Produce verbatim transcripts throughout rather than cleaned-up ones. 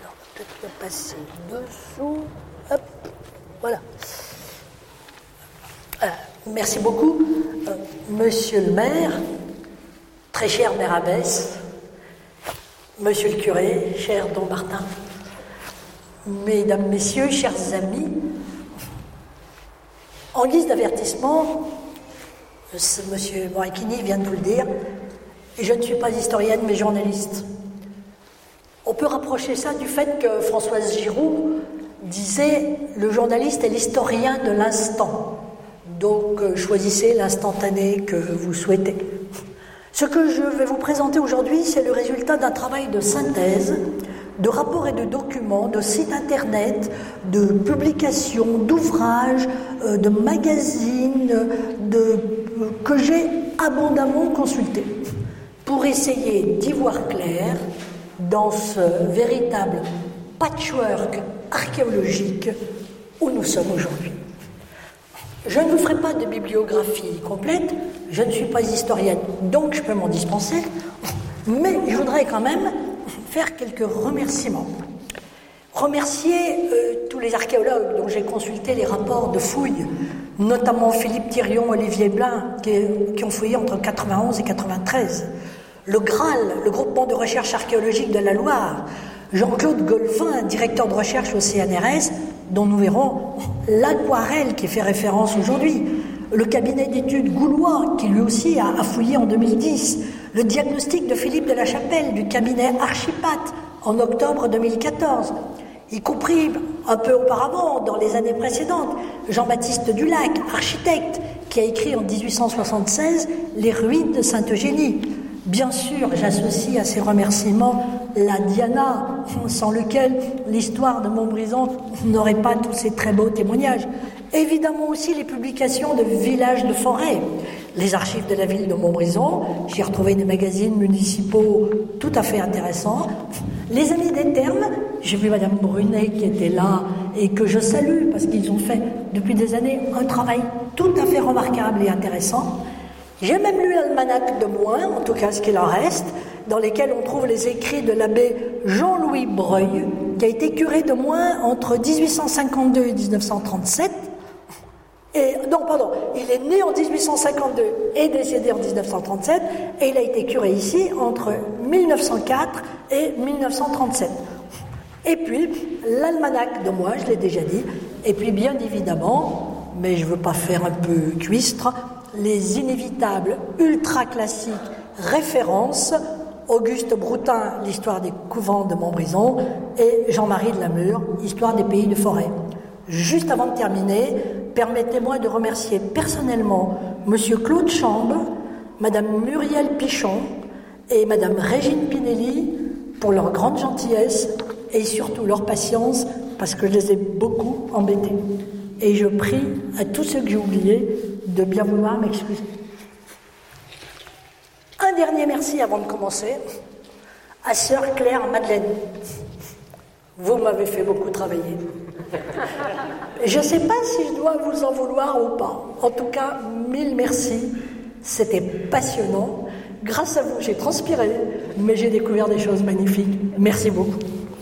Alors, peut-être le passer dessous. Hop, voilà. Euh, merci beaucoup, euh, monsieur le maire, très cher maire Abbesse, monsieur le curé, cher don Martin, mesdames, messieurs, chers amis, en guise d'avertissement, monsieur Morechini vient de nous le dire, je ne suis pas historienne mais journaliste. On peut rapprocher ça du fait que Françoise Giroud disait « le journaliste est l'historien de l'instant ». Donc, euh, choisissez l'instantané que vous souhaitez. Ce que je vais vous présenter aujourd'hui, c'est le résultat d'un travail de synthèse, de rapports et de documents, de sites internet, de publications, d'ouvrages, euh, de magazines, de, euh, que j'ai abondamment consultés pour essayer d'y voir clair dans ce véritable patchwork archéologique où nous sommes aujourd'hui. Je ne vous ferai pas de bibliographie complète, je ne suis pas historienne, donc je peux m'en dispenser, mais je voudrais quand même faire quelques remerciements. Remercier euh, tous les archéologues dont j'ai consulté les rapports de fouilles, notamment Philippe Thirion, Olivier Blin, qui, qui ont fouillé entre quatre-vingt-onze et quatre-vingt-treize, le Graal, le groupement de recherche archéologique de la Loire, Jean-Claude Golvin, directeur de recherche au C N R S, dont nous verrons l'aquarelle qui fait référence aujourd'hui, le cabinet d'études Goulois, qui lui aussi a, a fouillé en deux mille dix, le diagnostic de Philippe de la Chapelle du cabinet Archipat en octobre deux mille quatorze, y compris un peu auparavant, dans les années précédentes, Jean-Baptiste Dulac, architecte, qui a écrit en dix-huit cent soixante-seize Les ruines de Sainte-Eugénie. Bien sûr, j'associe à ces remerciements la Diana, sans lequel l'histoire de Montbrison n'aurait pas tous ces très beaux témoignages. Évidemment aussi les publications de villages de forêt, les archives de la ville de Montbrison, j'y ai retrouvé des magazines municipaux tout à fait intéressants. Les Amis des Thermes, j'ai vu Madame Brunet qui était là et que je salue parce qu'ils ont fait depuis des années un travail tout à fait remarquable et intéressant. J'ai même lu l'almanach de Moin, en tout cas ce qu'il en reste, dans lesquels on trouve les écrits de l'abbé Jean-Louis Breuil, qui a été curé de Moin entre dix-huit cent cinquante-deux et dix-neuf cent trente-sept. Et, non, pardon, il est né en dix-huit cent cinquante-deux et décédé en dix-neuf cent trente-sept, et il a été curé ici entre mille neuf cent quatre et mille neuf cent trente-sept. Et puis, l'almanach de Moin, je l'ai déjà dit, et puis bien évidemment, mais je ne veux pas faire un peu cuistre, les inévitables ultra-classiques références, Auguste Broutin, l'histoire des couvents de Montbrison, et Jean-Marie de Lamure, histoire des pays de forêt. Juste avant de terminer, permettez-moi de remercier personnellement Monsieur Claude Chambe, Madame Muriel Pichon et Madame Régine Pinelli pour leur grande gentillesse et surtout leur patience, parce que je les ai beaucoup embêtés. Et je prie à tous ceux que j'ai oubliés de bien vouloir m'excuser. Un dernier merci avant de commencer à Sœur Claire Madeleine. Vous m'avez fait beaucoup travailler. Je ne sais pas si je dois vous en vouloir ou pas. En tout cas, mille merci. C'était passionnant. Grâce à vous, j'ai transpiré, mais j'ai découvert des choses magnifiques. Merci beaucoup.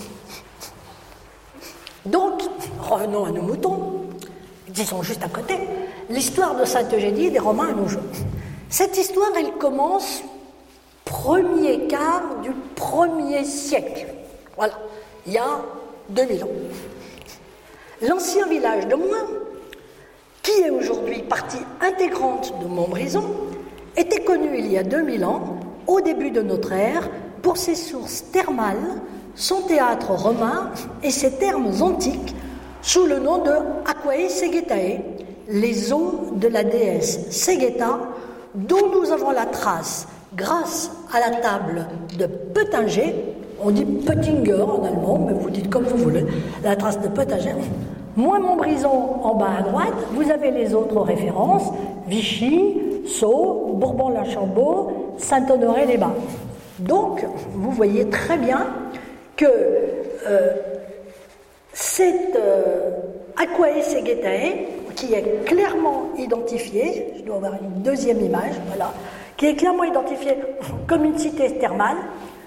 Donc, revenons à nos moutons. Disons juste à côté, l'histoire de Sainte-Eugénie des Romains à nos jours. Cette histoire, elle commence premier quart du premier siècle. Voilà, il y a deux mille ans. L'ancien village de Moin, qui est aujourd'hui partie intégrante de Montbrison, était connu il y a deux mille ans, au début de notre ère, pour ses sources thermales, son théâtre romain et ses thermes antiques, sous le nom de Aquae Segetae, les eaux de la déesse Segeta, dont nous avons la trace grâce à la table de Peutinger. On dit Peutinger en allemand, mais vous dites comme vous voulez, la trace de Peutinger. Moins Montbrison en bas à droite, vous avez les autres références, Vichy, Sceaux, Bourbon-l'Archambault, Saint-Honoré-les-Bains. Donc, vous voyez très bien que euh, cette euh, Aquae Segetae, qui est clairement identifiée, je dois avoir une deuxième image, voilà, qui est clairement identifiée comme une cité thermale,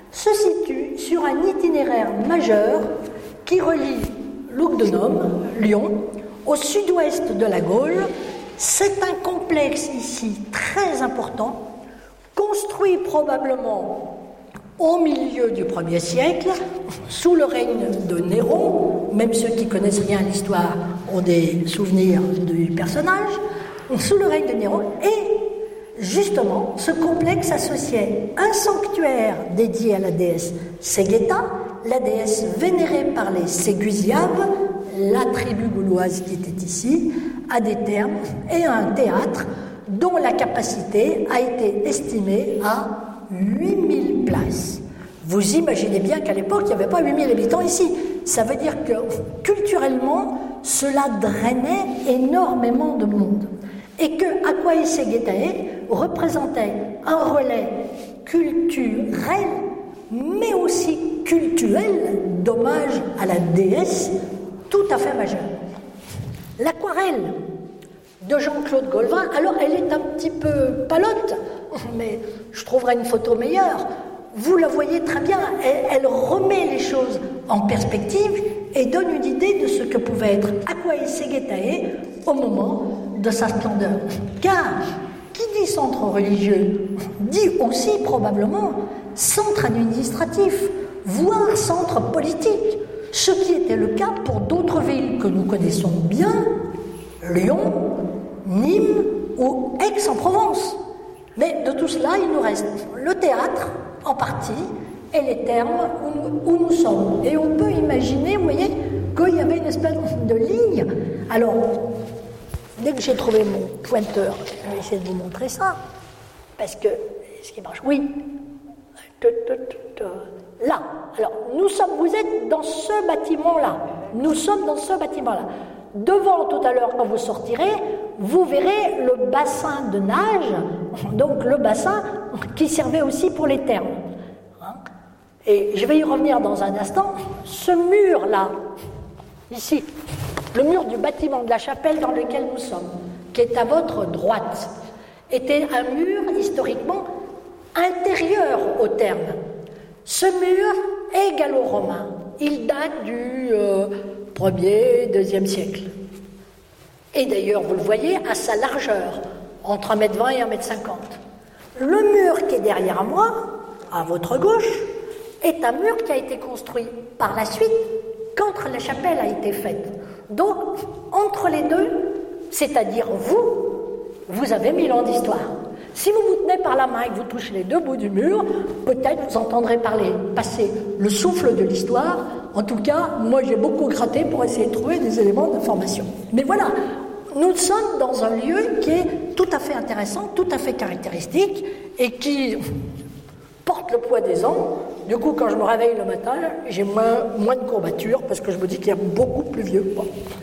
se situe sur un itinéraire majeur qui relie Lugdunum, Lyon, au sud-ouest de la Gaule. C'est un complexe ici très important, construit probablement au milieu du premier siècle, sous le règne de Néron. Même ceux qui connaissent rien à l'histoire ont des souvenirs du personnage, sous le règne de Néron. Et justement, ce complexe associait un sanctuaire dédié à la déesse Segeta, la déesse vénérée par les Ségusiaves, la tribu gauloise qui était ici, à des thermes, et un théâtre dont la capacité a été estimée à huit mille places. Vous imaginez bien qu'à l'époque, il n'y avait pas huit mille habitants ici. Ça veut dire que culturellement, cela drainait énormément de monde. Et que Aquae Segetae représentait un relais culturel, mais aussi cultuel, d'hommage à la déesse, tout à fait majeur. L'aquarelle de Jean-Claude Golvin, alors elle est un petit peu palote, mais je trouverai une photo meilleure. Vous la voyez très bien, elle, elle remet les choses en perspective et donne une idée de ce que pouvait être Aquae Segetae au moment de sa splendeur. Car, qui dit centre religieux, dit aussi probablement centre administratif, voire centre politique, ce qui était le cas pour d'autres villes que nous connaissons bien, Lyon, Nîmes ou Aix-en-Provence. Mais de tout cela, il nous reste le théâtre, en partie, et les thermes où nous, où nous sommes. Et on peut imaginer, vous voyez, qu'il y avait une espèce de ligne. Alors, dès que j'ai trouvé mon pointeur, je vais essayer de vous montrer ça, parce que, ce qui marche, oui, là, alors, nous sommes, vous êtes dans ce bâtiment-là, nous sommes dans ce bâtiment-là. Devant, tout à l'heure, quand vous sortirez, vous verrez le bassin de nage, donc le bassin qui servait aussi pour les thermes. Et je vais y revenir dans un instant. Ce mur-là, ici, le mur du bâtiment de la chapelle dans lequel nous sommes, qui est à votre droite, était un mur historiquement intérieur aux thermes. Ce mur est gallo-romain. Il date du euh, premier, deuxième siècle. Et d'ailleurs, vous le voyez, à sa largeur, entre un mètre vingt et un mètre cinquante. Le mur qui est derrière moi, à votre gauche, est un mur qui a été construit par la suite, quand la chapelle a été faite. Donc, entre les deux, c'est-à-dire vous, vous avez mille ans d'histoire. Si vous vous tenez par la main et que vous touchez les deux bouts du mur, peut-être vous entendrez parler, passer le souffle de l'histoire. En tout cas, moi j'ai beaucoup gratté pour essayer de trouver des éléments d'information. Mais voilà, nous sommes dans un lieu qui est tout à fait intéressant, tout à fait caractéristique et qui porte le poids des ans. Du coup, quand je me réveille le matin, j'ai moins, moins de courbatures parce que je me dis qu'il y a beaucoup plus vieux que moi.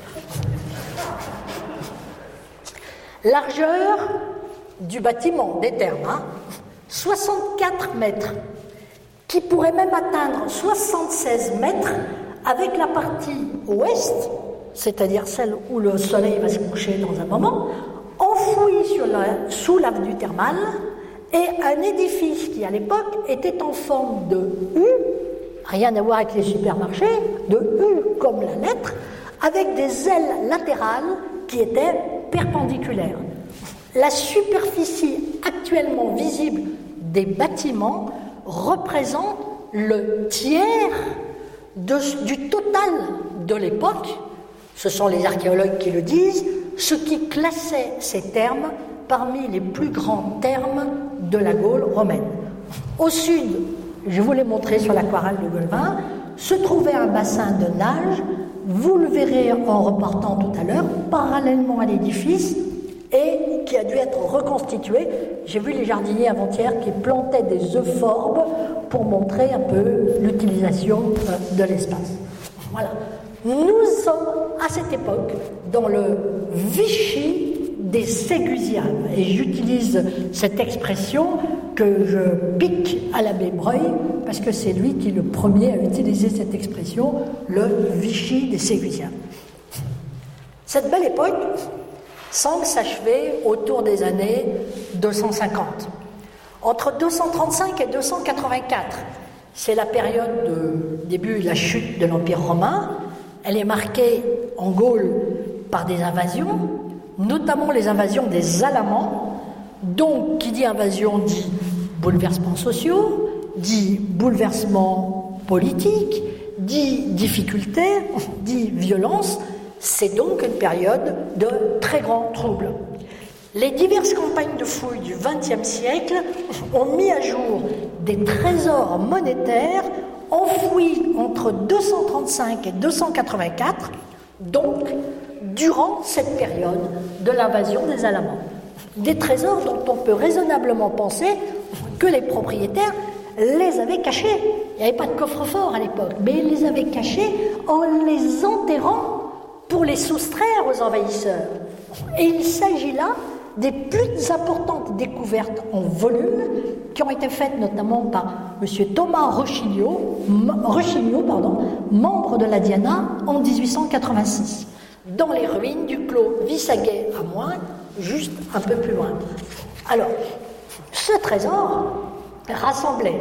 Largeur du bâtiment, des thermes, hein, soixante-quatre mètres, qui pourrait même atteindre soixante-seize mètres avec la partie ouest, c'est-à-dire celle où le soleil va se coucher dans un moment, enfouie sur la, sous l'avenue thermale, et un édifice qui, à l'époque, était en forme de U, rien à voir avec les supermarchés, de U comme la lettre, avec des ailes latérales qui étaient perpendiculaires. La superficie actuellement visible des bâtiments représente le tiers de, du total de l'époque, ce sont les archéologues qui le disent, ce qui classait ces thermes parmi les plus grands thermes de la Gaule romaine. Au sud, je vous l'ai montré sur l'aquarelle de Golvin, se trouvait un bassin de nage, vous le verrez en repartant tout à l'heure, parallèlement à l'édifice, et qui a dû être reconstitué. J'ai vu les jardiniers avant-hier qui plantaient des euphorbes pour montrer un peu l'utilisation de l'espace. Voilà. Nous sommes à cette époque dans le Vichy des Ségusiaves, et j'utilise cette expression que je pique à l'abbé Breuil parce que c'est lui qui est le premier à utiliser cette expression, le Vichy des Ségusiaves. Cette belle époque semble s'achever autour des années deux cent cinquante. Entre deux cent trente-cinq et deux cent quatre-vingt-quatre, c'est la période de début de la chute de l'Empire romain. Elle est marquée en Gaule par des invasions, notamment les invasions des Alamans. Donc, qui dit invasion dit bouleversements sociaux, dit bouleversements politiques, dit difficultés, dit violence. C'est donc une période de très grands troubles. Les diverses campagnes de fouilles du vingtième siècle ont mis à jour des trésors monétaires enfouis entre deux cent trente-cinq et deux cent quatre-vingt-quatre, donc durant cette période de l'invasion des Alamans. Des trésors dont on peut raisonnablement penser que les propriétaires les avaient cachés. Il n'y avait pas de coffre-fort à l'époque, mais ils les avaient cachés en les enterrant pour les soustraire aux envahisseurs. Et il s'agit là des plus importantes découvertes en volume qui ont été faites notamment par M. Thomas Rochignol, Rochignol pardon, membre de la Diana en dix-huit cent quatre-vingt-six, dans les ruines du clos Vissaguet à Moine, juste un peu plus loin. Alors, ce trésor rassemblait,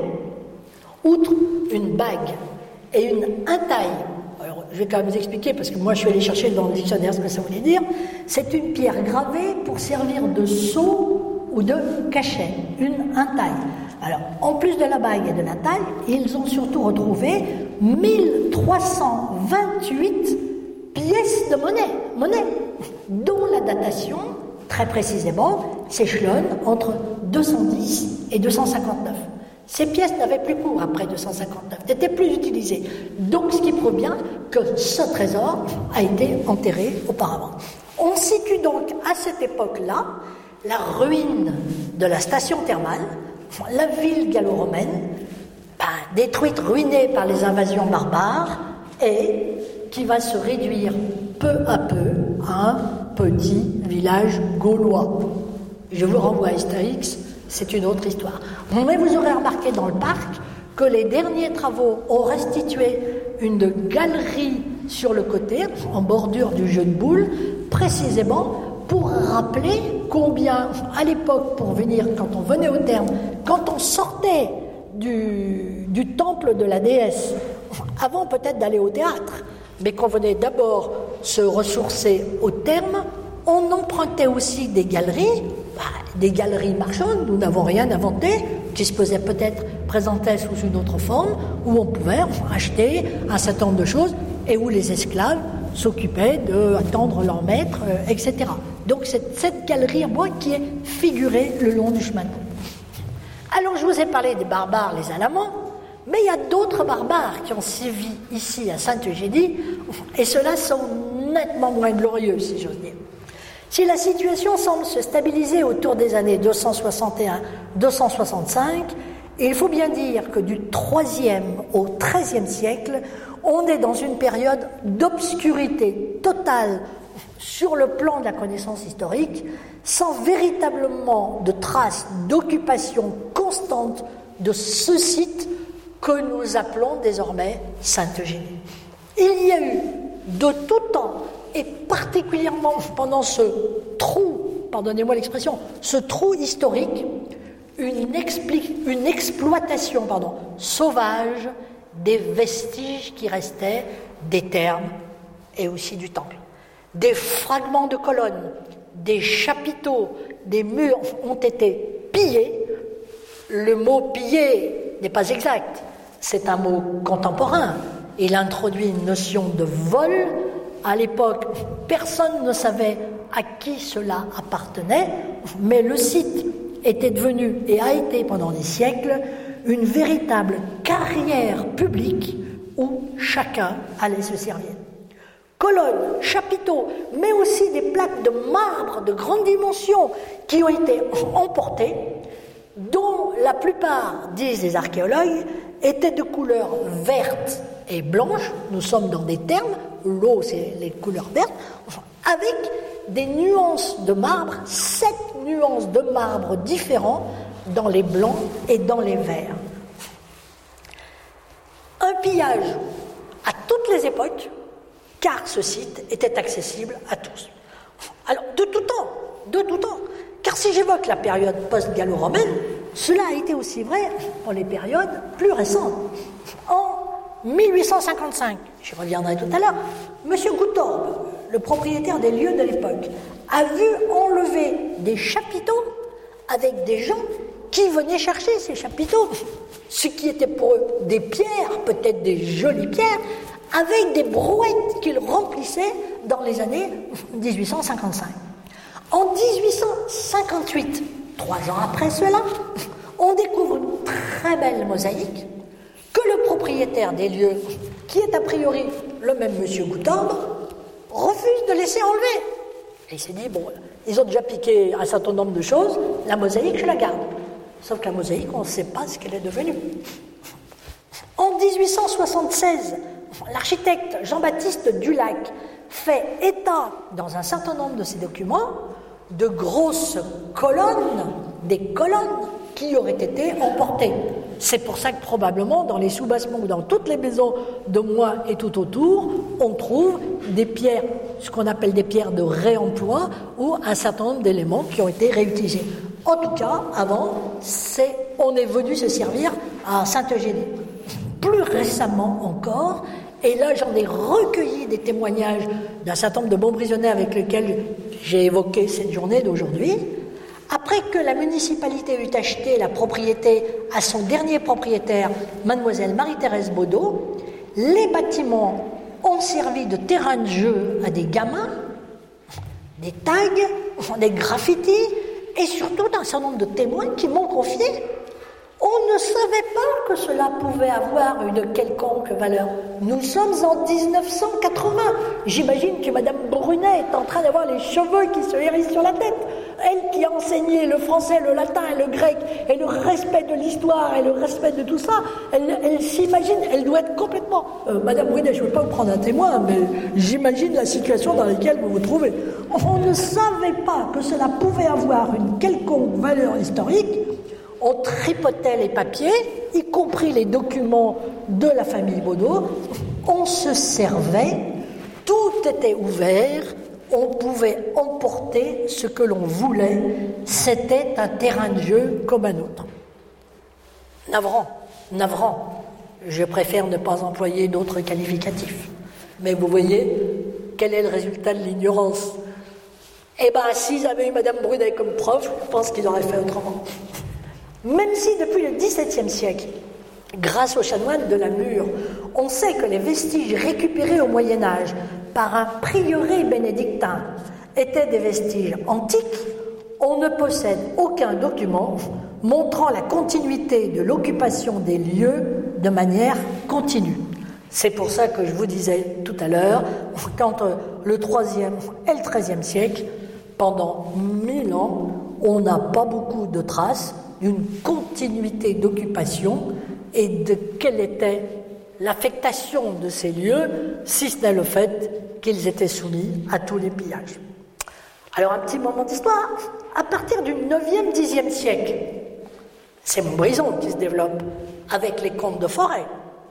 outre une bague et une intaille, alors je vais quand même vous expliquer parce que moi je suis allé chercher dans le dictionnaire ce que ça voulait dire, c'est une pierre gravée pour servir de sceau ou de cachet, une intaille. Alors, en plus de la bague et de l'intaille, ils ont surtout retrouvé mille trois cent vingt-huit pièces de monnaie, monnaie, dont la datation, très précisément, s'échelonne entre deux cent dix et deux cent cinquante-neuf. Ces pièces n'avaient plus cours après deux cent cinquante-neuf, n'étaient plus utilisées. Donc, ce qui prouve bien que ce trésor a été enterré auparavant. On situe donc à cette époque-là la ruine de la station thermale, la ville gallo-romaine, ben, détruite, ruinée par les invasions barbares, et qui va se réduire peu à peu à un petit village gaulois. Je vous renvoie à Astérix, c'est une autre histoire. Mais vous aurez remarqué dans le parc que les derniers travaux ont restitué une galerie sur le côté, en bordure du jeu de boules, précisément pour rappeler combien, à l'époque, pour venir, quand on venait au terme, quand on sortait du, du temple de la déesse, avant peut-être d'aller au théâtre, mais qu'on venait d'abord se ressourcer au terme, on empruntait aussi des galeries, bah, des galeries marchandes, nous n'avons rien inventé, qui se posaient peut-être, présentaient sous une autre forme, où on pouvait acheter un certain nombre de choses, et où les esclaves s'occupaient d'attendre leur maître, euh, et cetera. Donc c'est cette galerie en bois qui est figurée le long du chemin de bois. Alors je vous ai parlé des barbares, les Alamans, mais il y a d'autres barbares qui ont sévi ici à Sainte-Eugénie, et ceux-là sont nettement moins glorieux, si j'ose dire. Si la situation semble se stabiliser autour des années deux cent soixante et un à deux cent soixante-cinq, il faut bien dire que du troisième au treizième siècle, on est dans une période d'obscurité totale sur le plan de la connaissance historique, sans véritablement de traces d'occupation constante de ce site que nous appelons désormais Sainte-Eugénie. Il y a eu de tout temps, et particulièrement pendant ce trou, pardonnez-moi l'expression, ce trou historique, une, expli- une exploitation pardon, sauvage des vestiges qui restaient des thermes et aussi du temple. Des fragments de colonnes, des chapiteaux, des murs ont été pillés. Le mot « piller » n'est pas exact, c'est un mot contemporain. Il introduit une notion de vol. À l'époque, personne ne savait à qui cela appartenait, mais le site était devenu et a été pendant des siècles une véritable carrière publique où chacun allait se servir. Colonnes, chapiteaux, mais aussi des plaques de marbre de grande dimension qui ont été emportées, dont la plupart, disent les archéologues, étaient de couleur verte et blanche. Nous sommes dans des termes, l'eau c'est les couleurs vertes, avec des nuances de marbre, sept nuances de marbre différents dans les blancs et dans les verts. Un pillage à toutes les époques, car ce site était accessible à tous. Alors, de tout temps, de tout temps, car si j'évoque la période post-gallo-romaine, Cela a été aussi vrai pour les périodes plus récentes. En mille huit cent cinquante-cinq, j'y reviendrai tout à l'heure, M. Goutorbe, le propriétaire des lieux de l'époque, a vu enlever des chapiteaux avec des gens qui venaient chercher ces chapiteaux, ce qui était pour eux des pierres, peut-être des jolies pierres, avec des brouettes qu'ils remplissaient dans les années dix-huit cent cinquante-cinq. En dix-huit cent cinquante-huit, trois ans après cela, on découvre une très belle mosaïque que le propriétaire des lieux, qui est a priori le même monsieur Goutorbe, refuse de laisser enlever. Et il s'est dit, bon, ils ont déjà piqué un certain nombre de choses, la mosaïque, je la garde. Sauf que la mosaïque, on ne sait pas ce qu'elle est devenue. En dix-huit cent soixante-seize, l'architecte Jean-Baptiste Dulac fait état, dans un certain nombre de ses documents, de grosses colonnes, des colonnes qui auraient été emportées. C'est pour ça que probablement dans les soubassements ou dans toutes les maisons de Moix et tout autour, on trouve des pierres, ce qu'on appelle des pierres de réemploi ou un certain nombre d'éléments qui ont été réutilisés. En tout cas, avant, c'est, on est venu se servir à Sainte-Eugénie. Plus récemment encore, et là j'en ai recueilli des témoignages d'un certain nombre de bons prisonniers avec lesquels j'ai évoqué cette journée d'aujourd'hui. Après que la municipalité eut acheté la propriété à son dernier propriétaire, mademoiselle Marie-Thérèse Baudot, les bâtiments ont servi de terrain de jeu à des gamins, des tags, des graffitis, et surtout d'un certain nombre de témoins qui m'ont confié. On ne savait pas que cela pouvait avoir une quelconque valeur. Nous sommes en dix-neuf cent quatre-vingts. J'imagine que Madame Brunet est en train d'avoir les cheveux qui se hérissent sur la tête. Elle qui a enseigné le français, le latin et le grec, et le respect de l'histoire et le respect de tout ça, elle, elle s'imagine, elle doit être complètement... Euh, Madame Brunet, je ne veux pas vous prendre un témoin, mais j'imagine la situation dans laquelle vous vous trouvez. On ne savait pas que cela pouvait avoir une quelconque valeur historique. On tripotait les papiers, y compris les documents de la famille Baudot. On se servait, tout était ouvert, on pouvait emporter ce que l'on voulait. C'était un terrain de jeu comme un autre. Navrant, navrant. Je préfère ne pas employer d'autres qualificatifs. Mais vous voyez, quel est le résultat de l'ignorance? Eh bien, s'ils avaient eu Madame Brunet comme prof, je pense qu'ils auraient fait autrement. Même si depuis le dix-septième siècle, grâce aux chanoines de la Mure, on sait que les vestiges récupérés au Moyen-Âge par un prieuré bénédictin étaient des vestiges antiques, on ne possède aucun document montrant la continuité de l'occupation des lieux de manière continue. C'est pour ça que je vous disais tout à l'heure, qu'entre le troisième et le treizième siècle, pendant mille ans, on n'a pas beaucoup de traces d'une continuité d'occupation et de quelle était l'affectation de ces lieux, si ce n'est le fait qu'ils étaient soumis à tous les pillages. Alors un petit moment d'histoire, à partir du neuvième dixième siècle, c'est Montbrison qui se développe avec les comtes de Forêt.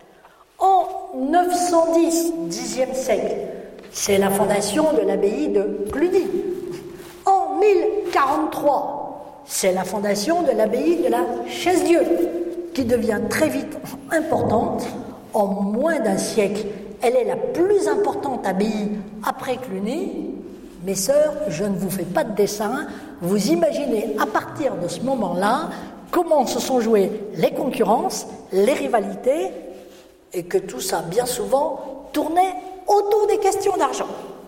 En neuf cent dix, dixième siècle, c'est la fondation de l'abbaye de Cluny. En mille quarante-trois, c'est la fondation de l'abbaye de la Chaise-Dieu, qui devient très vite importante. En moins d'un siècle, elle est la plus importante abbaye après Cluny. Mes sœurs, je ne vous fais pas de dessin. Vous imaginez à partir de ce moment-là comment se sont jouées les concurrences, les rivalités, et que tout ça, bien souvent, tournait autour des questions d'argent.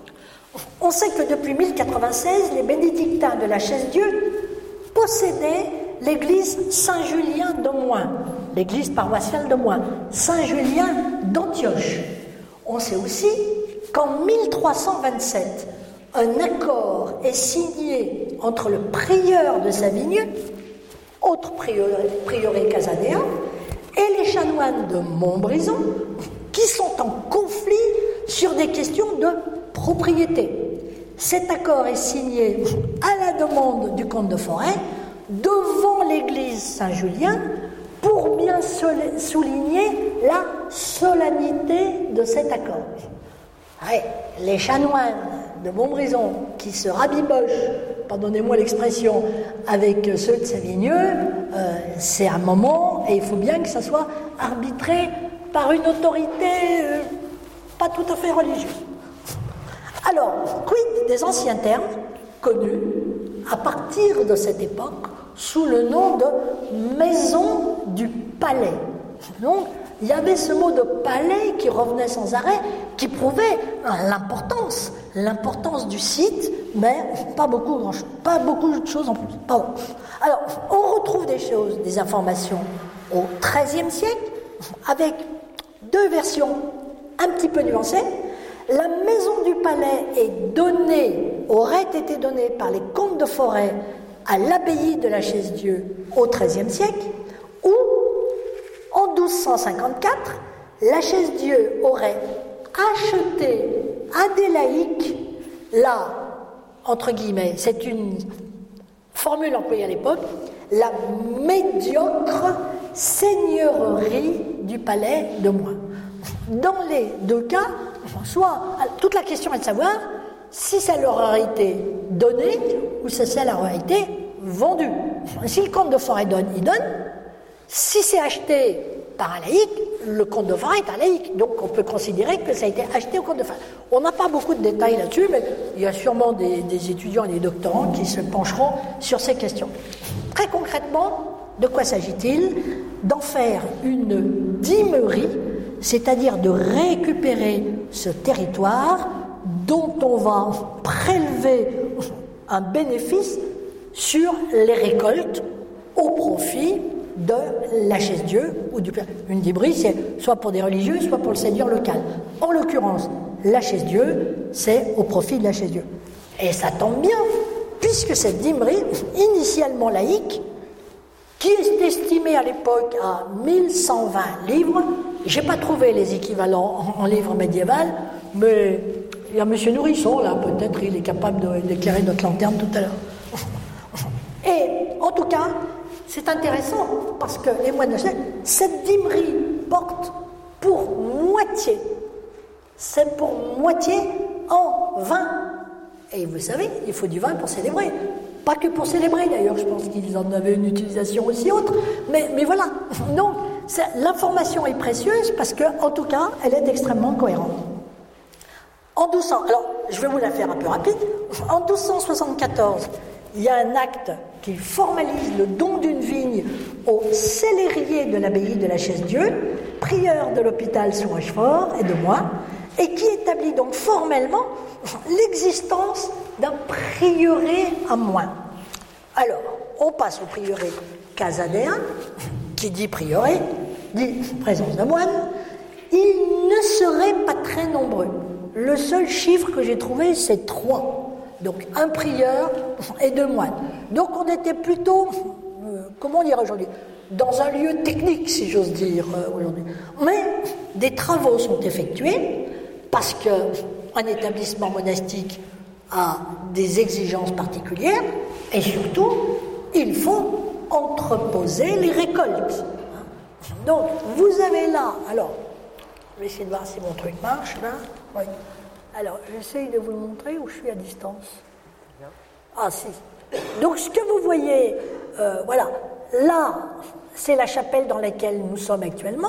On sait que depuis mille quatre-vingt-seize, les bénédictins de la Chaise-Dieu possédaient l'église Saint-Julien de Moix, l'église paroissiale de Moix, Saint-Julien d'Antioche. On sait aussi qu'en mille trois cent vingt-sept, un accord est signé entre le prieur de Savigneux, autre prieuré, prieuré casadéen, et les chanoines de Montbrison, qui sont en conflit sur des questions de propriété. Cet accord est signé à la demande du comte de Forêt devant l'église Saint-Julien pour bien souligner la solennité de cet accord. Ouais, les chanoines de Montbrison qui se rabibochent, pardonnez-moi l'expression, avec ceux de Sévigneux, euh, c'est un moment, et il faut bien que ça soit arbitré par une autorité euh, pas tout à fait religieuse. Alors, quid des anciens termes connus à partir de cette époque sous le nom de maison du palais. Donc, il y avait ce mot de palais qui revenait sans arrêt, qui prouvait l'importance, l'importance du site, mais pas beaucoup, pas beaucoup de choses en plus. Pardon. Alors, on retrouve des choses, des informations au treizième siècle, avec deux versions un petit peu nuancées. La maison du palais est donnée, aurait été donnée par les comtes de Forêt à l'abbaye de la Chaise-Dieu au treizième siècle, où en douze cent cinquante-quatre, la Chaise-Dieu aurait acheté à des laïcs, là, entre guillemets, c'est une formule employée à l'époque, la médiocre seigneurie du palais de Moix. Dans les deux cas, soit toute la question est de savoir si ça leur aurait été donné ou si ça leur aurait été vendu. Si le comte de Forêt donne, il donne. Si c'est acheté par un laïc, le comte de Forêt est un laïc. Donc on peut considérer que ça a été acheté au comte de Forêt. On n'a pas beaucoup de détails là-dessus, mais il y a sûrement des, des étudiants et des doctorants qui se pencheront sur ces questions. Très concrètement, de quoi s'agit-il? D'en faire une dîmerie, c'est-à-dire de récupérer ce territoire dont on va prélever un bénéfice sur les récoltes au profit de la Chaise-Dieu ou du père. Une dîmerie, c'est soit pour des religieux, soit pour le seigneur local. En l'occurrence, la Chaise-Dieu, c'est au profit de la Chaise-Dieu. Et ça tombe bien, puisque cette dîmerie, initialement laïque, qui est estimée à l'époque à mille cent vingt livres, j'ai pas trouvé les équivalents en, en livres médiéval, mais il y a M. Nourrisson, là, peut-être il est capable de, d'éclairer notre lanterne tout à l'heure. Et, en tout cas, c'est intéressant, parce que les moines de Chaise, cette dîmerie porte pour moitié, c'est pour moitié en vin. Et vous savez, il faut du vin pour célébrer. Pas que pour célébrer, d'ailleurs, je pense qu'ils en avaient une utilisation aussi autre, mais, mais voilà. Donc, l'information est précieuse parce que, en tout cas, elle est extrêmement cohérente. En douze cents, alors, je vais vous la faire un peu rapide. En douze cent soixante-quatorze, il y a un acte qui formalise le don d'une vigne au célérier de l'abbaye de la Chaise-Dieu, prieur de l'hôpital sur Rochefort et de Moix, et qui établit donc formellement l'existence d'un prieuré à Moix. Alors, on passe au prieuré casadéen, qui dit prieuré, dit présence de moines. Ils ne seraient pas très nombreux. Le seul chiffre que j'ai trouvé, c'est trois. Donc, un prieur et deux moines. Donc, on était plutôt, euh, comment dire aujourd'hui, dans un lieu technique, si j'ose dire, euh, aujourd'hui. Mais des travaux sont effectués, parce qu'un établissement monastique a des exigences particulières, et surtout, il faut entreposer les récoltes. Donc, vous avez là, alors, je vais essayer de voir si mon truc marche, là. Oui. Alors, j'essaye de vous le montrer ou je suis à distance? Ah, si. Donc, ce que vous voyez, euh, voilà, là, c'est la chapelle dans laquelle nous sommes actuellement.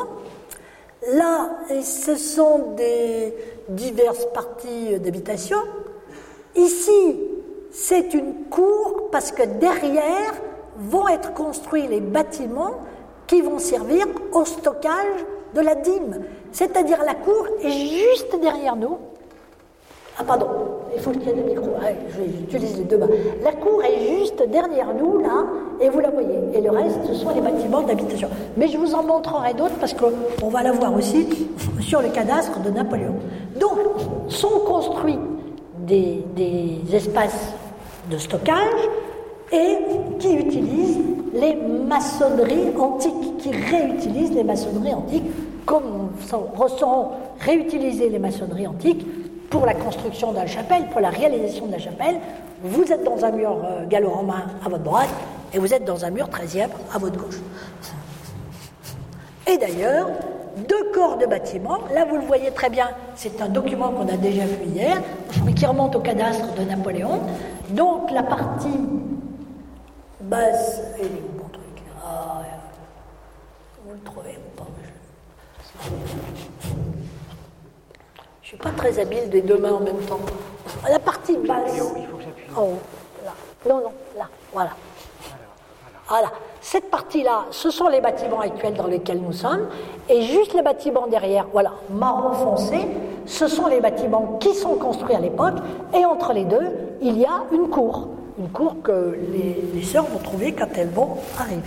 Là, ce sont des diverses parties d'habitation. Ici, c'est une cour parce que derrière vont être construits les bâtiments qui vont servir au stockage de la dîme. C'est-à-dire la cour est juste derrière nous. Ah pardon, il faut que je tienne le micro. Ah, j'utilise les deux mains. La cour est juste derrière nous, là, et vous la voyez. Et le reste, ce sont les bâtiments d'habitation. Mais je vous en montrerai d'autres parce qu'on va la voir aussi sur le cadastre de Napoléon. Donc, sont construits des, des espaces de stockage et qui utilisent les maçonneries antiques, qui réutilisent les maçonneries antiques, comme sont, sont réutilisées les maçonneries antiques pour la construction de la chapelle, pour la réalisation de la chapelle. Vous êtes dans un mur euh, gallo-romain à votre droite et vous êtes dans un mur treizième à votre gauche. Et d'ailleurs, deux corps de bâtiments. Là, vous le voyez très bien, c'est un document qu'on a déjà vu hier, mais qui remonte au cadastre de Napoléon. Donc, la partie basse... Il est où mon truc là? Ah, vous le trouvez ou pas? Je ne suis pas très habile des deux mains en même temps. La partie basse... Il faut que j'appuie. En haut, là. Non, non, là, voilà. Voilà. Cette partie-là, ce sont les bâtiments actuels dans lesquels nous sommes, et juste les bâtiments derrière, voilà, marron foncé, ce sont les bâtiments qui sont construits à l'époque, et entre les deux, il y a une cour. Une cour que les, les sœurs vont trouver quand elles vont arriver.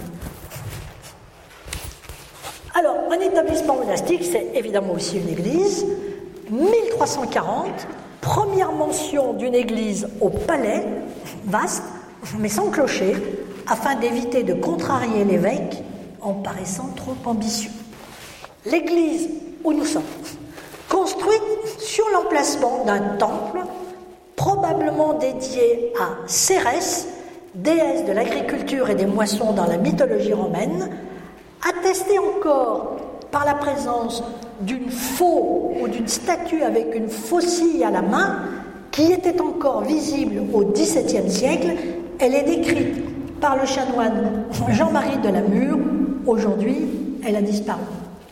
Alors, un établissement monastique, c'est évidemment aussi une église. mille trois cent quarante, première mention d'une église au palais, vaste, mais sans clocher, afin d'éviter de contrarier l'évêque en paraissant trop ambitieux. L'église où nous sommes, construite sur l'emplacement d'un temple, probablement dédié à Cérès, déesse de l'agriculture et des moissons dans la mythologie romaine, attestée encore par la présence d'une faux ou d'une statue avec une faucille à la main, qui était encore visible au dix-septième siècle. Elle est décrite par le chanoine Jean-Marie de la Mure. Aujourd'hui, elle a disparu.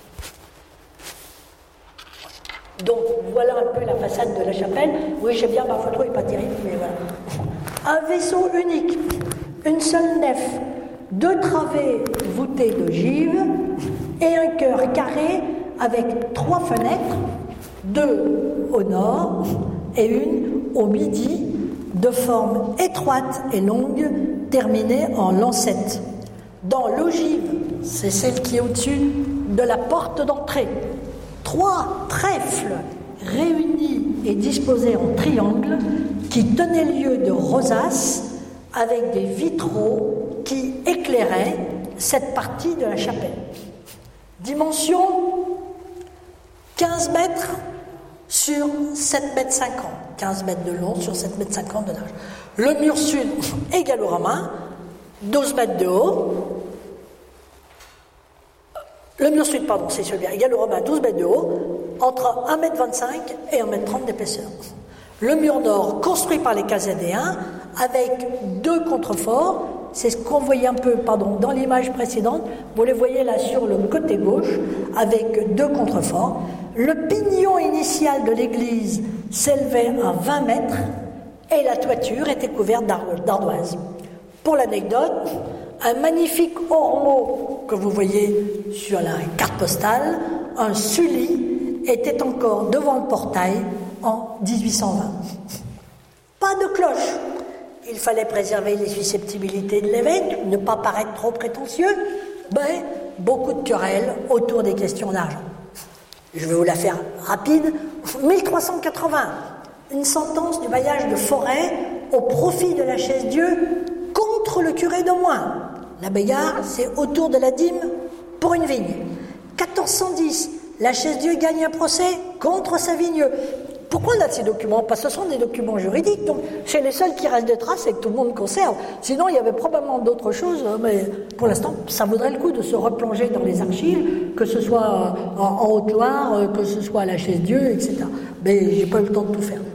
Donc, voilà un peu la façade de la chapelle. Oui, je sais bien, ma photo n'est pas terrible, mais voilà. Un vaisseau unique, une seule nef, deux travées voûtées d'ogives et un chœur carré avec trois fenêtres, deux au nord et une au midi, de forme étroite et longue, terminée en lancette. Dans l'ogive, c'est celle qui est au-dessus de la porte d'entrée, trois trèfles réunis et disposés en triangle qui tenaient lieu de rosaces avec des vitraux qui éclairaient cette partie de la chapelle. Dimension quinze mètres sur sept mètres cinquante. quinze mètres de long sur sept mètres cinquante de large. Le mur sud est gallo-romain, douze mètres de haut. Le mur sud, pardon, c'est celui-là, gallo-romain, douze mètres de haut, entre un mètre vingt-cinq et un mètre trente d'épaisseur. Le mur nord, construit par les Casadéens, avec deux contreforts. C'est ce qu'on voyait un peu, pardon, dans l'image précédente. Vous les voyez là sur le côté gauche, avec deux contreforts. Le pignon initial de l'église s'élevait à vingt mètres et la toiture était couverte d'ardoises. Pour l'anecdote, un magnifique ormeau que vous voyez sur la carte postale, un Sully, était encore devant le portail en dix-huit cent vingt. Pas de cloche. Il fallait préserver les susceptibilités de l'évêque, ne pas paraître trop prétentieux, mais beaucoup de querelles autour des questions d'argent. Je vais vous la faire rapide. mille trois cent quatre-vingts, une sentence du bailliage de Forêt au profit de la Chaise-Dieu contre le curé de Moins. La bagarre, c'est autour de la dîme pour une vigne. quatorze cent dix, la Chaise-Dieu gagne un procès contre Savigneux. Pourquoi on a ces documents? Parce que ce sont des documents juridiques, donc c'est les seuls qui restent de traces et que tout le monde conserve. Sinon, il y avait probablement d'autres choses, mais pour l'instant, ça vaudrait le coup de se replonger dans les archives, que ce soit en, en Haute-Loire, que ce soit à la Chaise-Dieu, et cetera. Mais j'ai pas eu le temps de tout faire.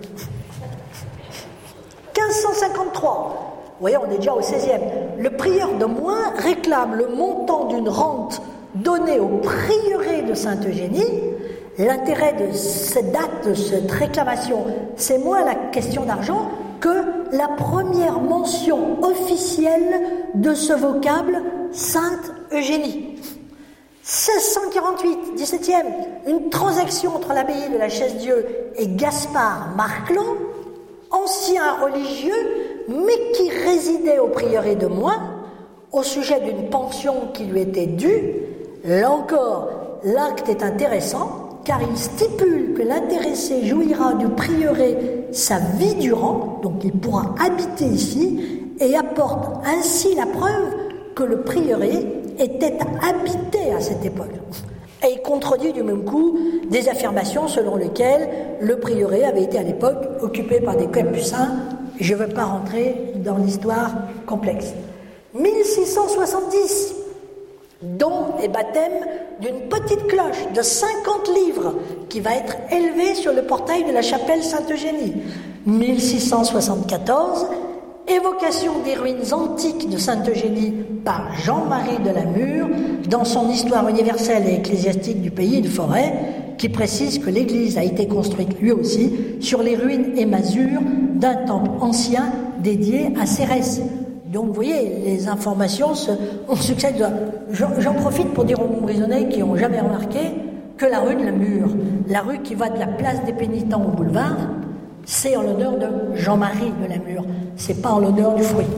quinze cent cinquante-trois, vous voyez, on est déjà au seizième. Le prieur de Moins réclame le montant d'une rente donnée au prieuré de Sainte-Eugénie. L'intérêt de cette date, de cette réclamation, c'est moins la question d'argent que la première mention officielle de ce vocable Sainte-Eugénie. seize cent quarante-huit, dix-septième, une transaction entre l'abbaye de la Chaise-Dieu et Gaspard Marclan, ancien religieux, mais qui résidait au prieuré de Moins, au sujet d'une pension qui lui était due. Là encore, l'acte est intéressant, car il stipule que l'intéressé jouira du prieuré sa vie durant, donc il pourra habiter ici, et apporte ainsi la preuve que le prieuré était habité à cette époque. Et il contredit du même coup des affirmations selon lesquelles le prieuré avait été à l'époque occupé par des capucins. Je ne veux pas rentrer dans l'histoire complexe. mille six cent soixante-dix, don et baptême d'une petite cloche de cinquante livres qui va être élevée sur le portail de la chapelle Sainte-Eugénie. mille six cent soixante-quatorze, évocation des ruines antiques de Sainte-Eugénie par Jean-Marie de la Mure dans son Histoire universelle et ecclésiastique du pays de Forêt, qui précise que l'église a été construite lui aussi sur les ruines et masures d'un temple ancien dédié à Cérès. Donc vous voyez, les informations se, on succède. J'en, j'en profite pour dire aux Montbrisonnais qui n'ont jamais remarqué que la rue de la Mure, la rue qui va de la place des Pénitents au boulevard, c'est en l'honneur de Jean-Marie de la Mure, c'est pas en l'honneur du fruit.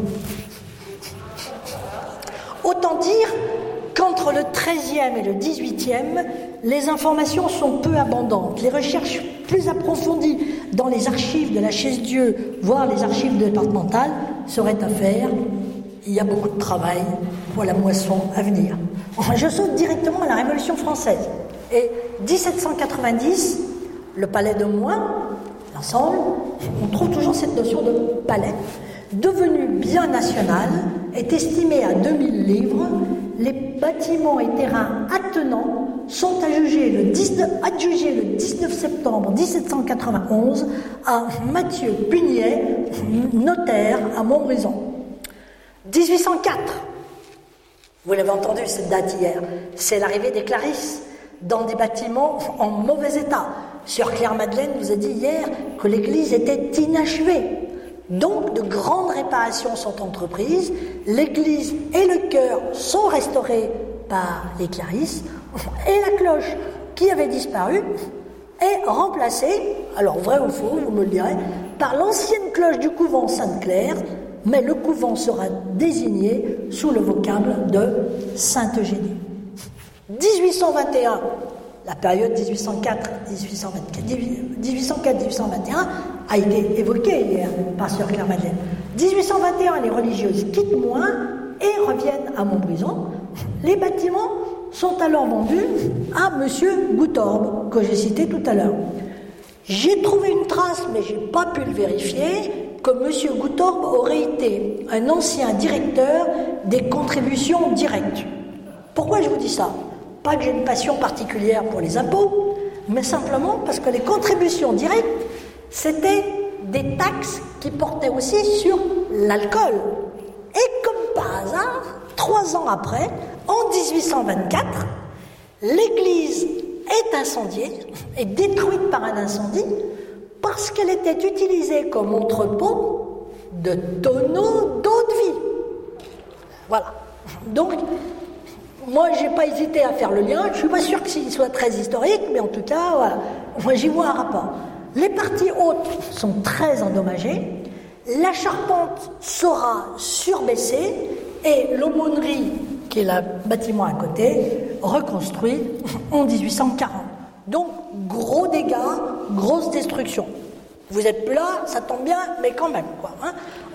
Autant dire qu'entre le treizième et le dix-huitième, les informations sont peu abondantes. Les recherches plus approfondies dans les archives de la Chaise-Dieu, voire les archives départementales, seraient à faire. Il y a beaucoup de travail pour la moisson à venir. Je saute directement à la Révolution française. Et dix-sept cent quatre-vingt-dix, le palais de Moin, l'ensemble, on trouve toujours cette notion de palais, devenu bien national, est estimé à deux mille livres. Les bâtiments et terrains attenants sont adjugés le dix-neuf, adjugés le dix-neuf septembre dix-sept cent quatre-vingt-onze à Mathieu Punier, notaire à Montbrison. dix-huit cent quatre, vous l'avez entendu cette date hier, c'est l'arrivée des Clarisses dans des bâtiments en mauvais état. Sœur Claire-Madeleine nous a dit hier que l'église était inachevée. Donc de grandes réparations sont entreprises, l'église et le chœur sont restaurés par les Clarisses, et la cloche qui avait disparu est remplacée, alors vrai ou faux, vous me le direz, par l'ancienne cloche du couvent Sainte-Claire, mais le couvent sera désigné sous le vocable de Sainte-Eugénie. dix-huit cent vingt et un, la période dix-huit cent quatre à dix-huit cent vingt-quatre, dix-huit cent quatre à dix-huit cent vingt et un a été évoquée hier par Sœur Claire-Madeleine. dix-huit cent vingt et un, les religieuses quittent Moin et reviennent à Montbrison. Les bâtiments sont alors vendus à Monsieur Goutorbe, que j'ai cité tout à l'heure. J'ai trouvé une trace, mais je n'ai pas pu le vérifier, que Monsieur Goutorbe aurait été un ancien directeur des contributions directes. Pourquoi je vous dis ça? Pas que j'ai une passion particulière pour les impôts, mais simplement parce que les contributions directes, c'était des taxes qui portaient aussi sur l'alcool. Et comme par hasard, trois ans après, en dix-huit cent vingt-quatre, l'église est incendiée, est détruite par un incendie, parce qu'elle était utilisée comme entrepôt de tonneaux d'eau de vie. Voilà. Donc, moi, je n'ai pas hésité à faire le lien. Je ne suis pas sûr qu'il soit très historique, mais en tout cas, voilà. Moi, j'y vois un rapport. Les parties hautes sont très endommagées. La charpente sera surbaissée et l'aumônerie, qui est le bâtiment à côté, reconstruit en dix-huit cent quarante. Donc, gros dégâts, grosse destruction. Vous êtes plus là, ça tombe bien, mais quand même, quoi. Hein.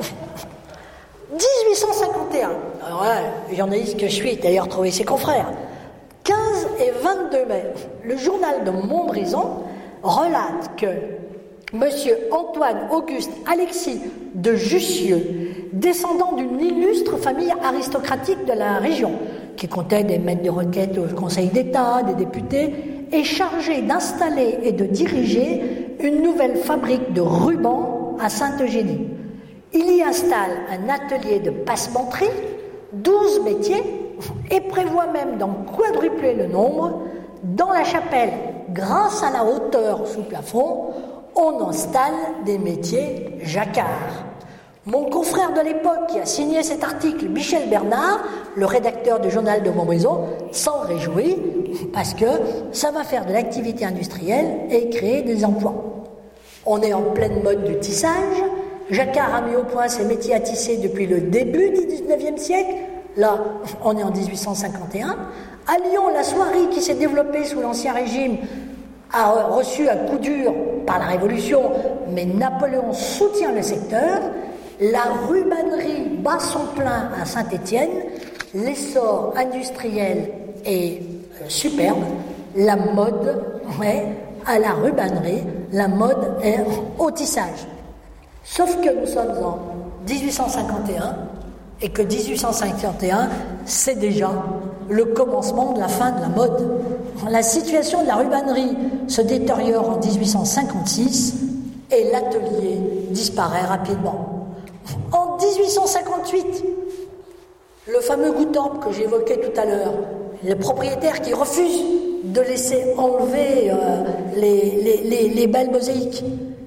dix-huit cent cinquante et un, alors là, le journaliste que je suis, d'ailleurs trouvé ses confrères, quinze et vingt-deux mai, le journal de Montbrison relate que Monsieur Antoine Auguste Alexis de Jussieu, descendant d'une illustre famille aristocratique de la région, qui comptait des maîtres de requête au Conseil d'État, des députés, est chargé d'installer et de diriger une nouvelle fabrique de rubans à Sainte-Eugénie. Il y installe un atelier de passementerie, douze métiers, et prévoit même d'en quadrupler le nombre. Dans la chapelle, grâce à la hauteur sous plafond, on installe des métiers jacquards. Mon confrère de l'époque qui a signé cet article, Michel Bernard, le rédacteur du journal de Montbrison, s'en réjouit parce que ça va faire de l'activité industrielle et créer des emplois. On est en pleine mode du tissage. Jacquard a mis au point ses métiers à tisser depuis le début du dix-neuvième siècle. Là, on est en dix-huit cent cinquante et un. À Lyon, la soierie qui s'est développée sous l'Ancien Régime a reçu un coup dur par la Révolution, mais Napoléon soutient le secteur. La rubannerie bat son plein à Saint-Étienne. L'essor industriel est superbe. La mode est à la rubannerie. La mode est au tissage. Sauf que nous sommes en dix-huit cent cinquante et un et que dix-huit cent cinquante et un, c'est déjà le commencement de la fin de la mode. La situation de la rubannerie se détériore en dix-huit cent cinquante-six et l'atelier disparaît rapidement. En dix-huit cent cinquante-huit, le fameux Gouthorp que j'évoquais tout à l'heure, le propriétaire qui refuse de laisser enlever euh, les, les, les, les belles mosaïques,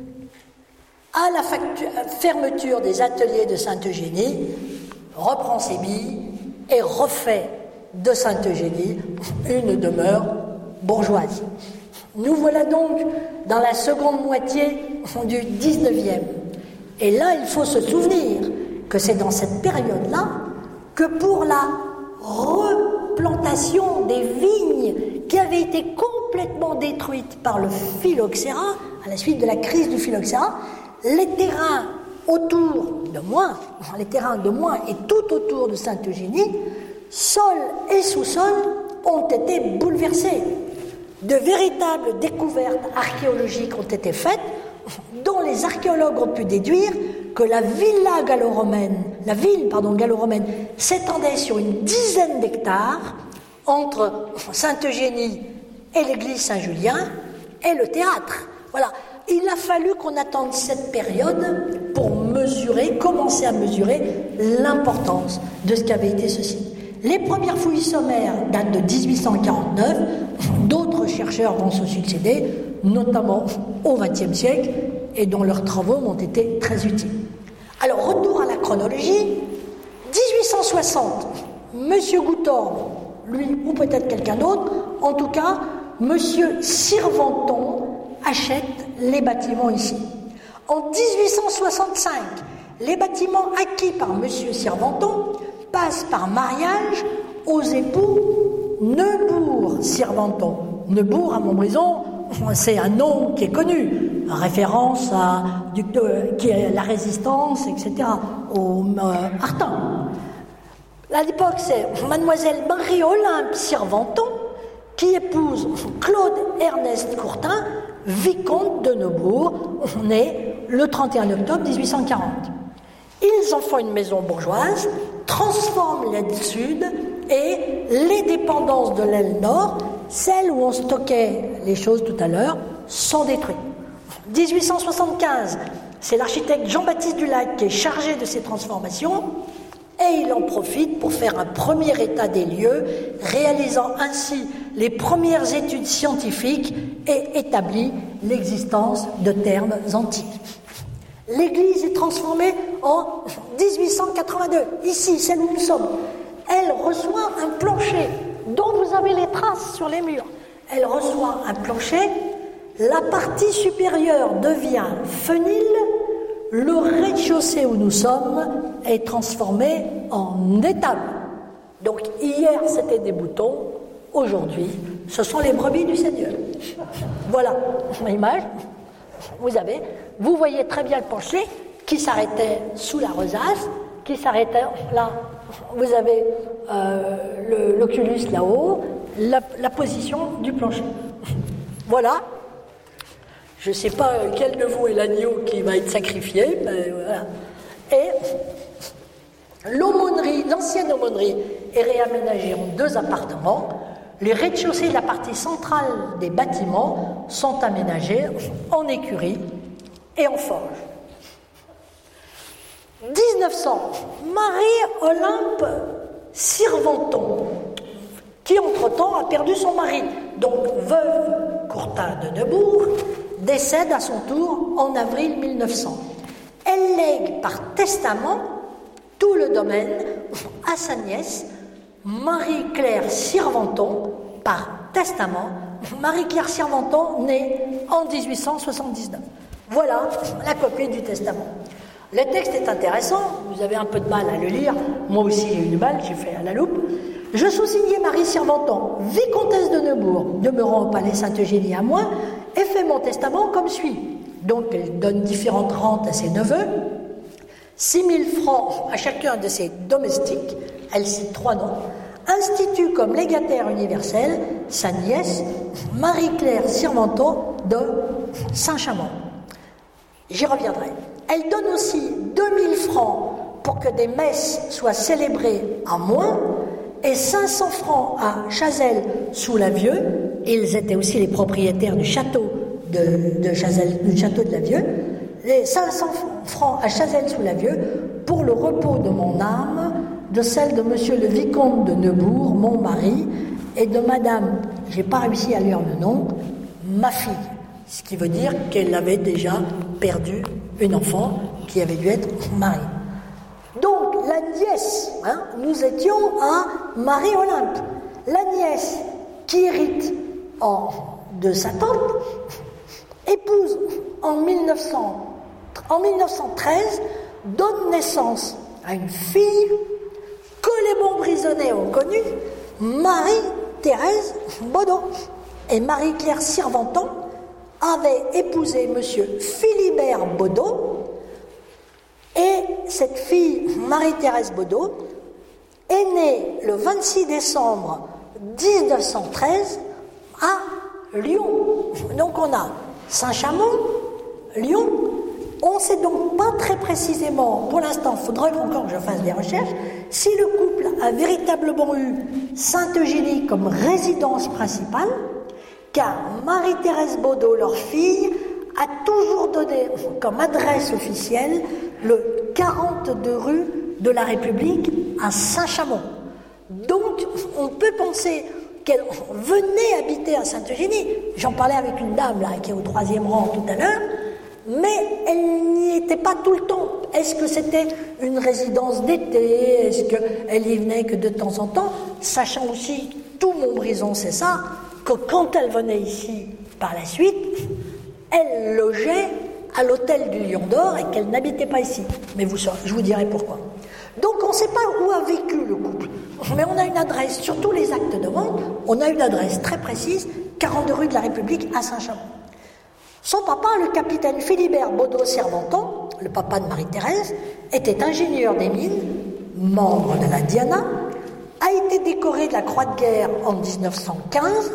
à la factu- fermeture des ateliers de Sainte-Eugénie, reprend ses billes et refait de Sainte-Eugénie une demeure bourgeoise. Nous voilà donc dans la seconde moitié du dix-neuvième. Et là, il faut se souvenir que c'est dans cette période-là que pour la replantation des vignes qui avaient été complètement détruites par le phylloxéra, à la suite de la crise du phylloxéra, les terrains autour de Moins, les terrains de Moins et tout autour de Sainte-Eugénie, sol et sous-sol ont été bouleversés. De véritables découvertes archéologiques ont été faites, dont les archéologues ont pu déduire que la villa gallo-romaine, la ville pardon, gallo-romaine s'étendait sur une dizaine d'hectares entre Sainte-Eugénie et l'église Saint-Julien et le théâtre. Voilà. Il a fallu qu'on attende cette période pour mesurer, commencer à mesurer l'importance de ce qu'avait été ce site. Les premières fouilles sommaires datent de dix-huit cent quarante-neuf, d'autres chercheurs vont se succéder, notamment au vingtième siècle, et dont leurs travaux m'ont été très utiles. Alors, retour à la chronologie, dix-huit cent soixante, M. Gouthorp, lui, ou peut-être quelqu'un d'autre, en tout cas, M. Sirventon achète les bâtiments ici. En dix-huit cent soixante-cinq, les bâtiments acquis par M. Sirventon passent par mariage aux époux Neubourg-Sirventon. Neubourg à Montbrison, c'est un nom qui est connu, référence à du, euh, qui est la résistance, et cetera, au euh, Artin. À l'époque, c'est mademoiselle Marie-Olympe Sirventon qui épouse Claude Ernest Courtin, vicomte de Neubourg, né le trente et un octobre dix-huit cent quarante. Ils en font une maison bourgeoise, transforment l'aile sud et les dépendances de l'aile nord, celles où on stockait les choses tout à l'heure, sont détruites. dix-huit cent soixante-quinze, c'est l'architecte Jean-Baptiste Dulac qui est chargé de ces transformations et il en profite pour faire un premier état des lieux, réalisant ainsi les premières études scientifiques et établit l'existence de termes antiques. L'église est transformée en dix-huit cent quatre-vingt-deux, ici, celle où nous sommes. Elle reçoit un plancher dont vous avez les traces sur les murs. Elle reçoit un plancher, la partie supérieure devient fenil, le rez-de-chaussée où nous sommes est transformé en étable. Donc hier c'était des boutons, aujourd'hui ce sont les brebis du Seigneur. Voilà l'image. Vous avez, vous voyez très bien le plancher qui s'arrêtait sous la rosace, qui s'arrêtait là. Vous avez euh, le, l'oculus là-haut, la, la position du plancher. Voilà. Je ne sais pas quel de vous est l'agneau qui va être sacrifié, mais voilà. Et l'aumônerie, l'ancienne aumônerie est réaménagée en deux appartements. Les rez-de-chaussée et la partie centrale des bâtiments sont aménagés en écurie et en forge. dix-neuf cents, Marie-Olympe Sirventon, qui entre-temps a perdu son mari, donc veuve Courtin de Neubourg, décède à son tour en avril mille neuf cents. Elle lègue par testament tout le domaine à sa nièce, Marie-Claire Sirventon, par testament, Marie-Claire Sirventon, née en dix-huit cent soixante-dix-neuf. Voilà la copie du testament. Le texte est intéressant, vous avez un peu de mal à le lire, moi aussi j'ai eu du mal, j'ai fait à la loupe. Je sous-signais Marie Sirventon, vicomtesse de Neubourg, demeurant au palais Sainte-Eugénie à Moins, et fait mon testament comme suit. Donc elle donne différentes rentes à ses neveux, six mille francs à chacun de ses domestiques, elle cite trois noms, institue comme légataire universel sa nièce Marie-Claire Sirventon de Saint-Chamond. J'y reviendrai. Elle donne aussi deux mille francs pour que des messes soient célébrées à Moins et cinq cents francs à Chazelles-sous-Lavieux. Ils étaient aussi les propriétaires du château de, de Chazelles, du château de Lavieux. Les cinq cents francs à Chazelles-sous-Lavieux pour le repos de mon âme, de celle de monsieur le vicomte de Neubourg, mon mari, et de madame, j'ai pas réussi à lire le nom, ma fille. Ce qui veut dire qu'elle avait déjà perdu une enfant qui avait dû être mariée. Donc, la nièce, hein, nous étions à Marie-Olympe. La nièce qui hérite en, de sa tante, épouse en, mille neuf cents, en mille neuf cent treize, donne naissance à une fille que les Montbrisonnais ont connue, Marie-Thérèse Baudot. Et Marie-Claire Sirventan avait épousé monsieur Philibert Baudot, et cette fille, Marie-Thérèse Baudot, est née le vingt-six décembre mille neuf cent treize à Lyon. Donc on a Saint-Chamond, Lyon. On ne sait donc pas très précisément, pour l'instant, il faudrait encore que je fasse des recherches, si le couple a véritablement eu Sainte-Eugénie comme résidence principale, car Marie-Thérèse Baudot, leur fille, a toujours donné comme adresse officielle le quarante-deux rue de la République à Saint-Chamond. Donc, on peut penser qu'elle venait habiter à Sainte-Eugénie. J'en parlais avec une dame là, qui est au troisième rang tout à l'heure, mais elle n'y était pas tout le temps. Est-ce que c'était une résidence d'été? Est-ce qu'elle y venait que de temps en temps? Sachant aussi, tout Montbrison sait ça, que quand elle venait ici par la suite, elle logeait à l'hôtel du Lion d'Or et qu'elle n'habitait pas ici. Mais vous, je vous dirai pourquoi. Donc on ne sait pas où a vécu le couple, mais on a une adresse, sur tous les actes de vente, on a une adresse très précise, quarante-deux rue de la République à Saint-Chamond. Son papa, le capitaine Philibert Baudot-Serventan, le papa de Marie-Thérèse, était ingénieur des mines, membre de la Diana, a été décoré de la Croix de guerre en dix-neuf cent quinze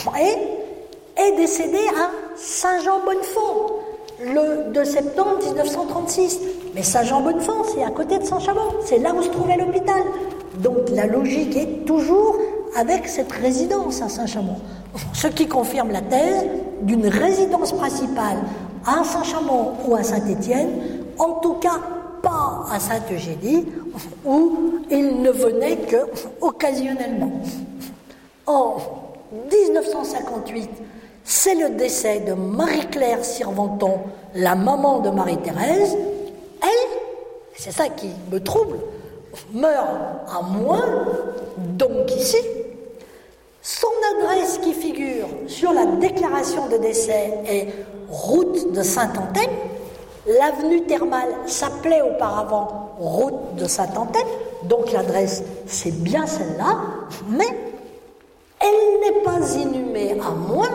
et est décédé à Saint-Jean-Bonnefond le deux septembre mille neuf cent trente-six. Mais Saint-Jean-Bonnefond, c'est à côté de Saint-Chamond, c'est là où se trouvait l'hôpital. Donc la logique est toujours avec cette résidence à Saint-Chamond. Ce qui confirme la thèse d'une résidence principale à Saint-Chamond ou à Saint-Étienne, en tout cas pas à Sainte-Eugénie, où il ne venait que occasionnellement. En dix-neuf cent cinquante-huit, c'est le décès de Marie-Claire Sirventan, la maman de Marie-Thérèse. Elle, c'est ça qui me trouble, meurt à Moins, donc ici. Son adresse qui figure sur la déclaration de décès est route de Saint-Antenne. L'avenue thermale s'appelait auparavant route de Saint-Antenne, donc l'adresse c'est bien celle-là, mais elle n'est pas inhumée à Moins,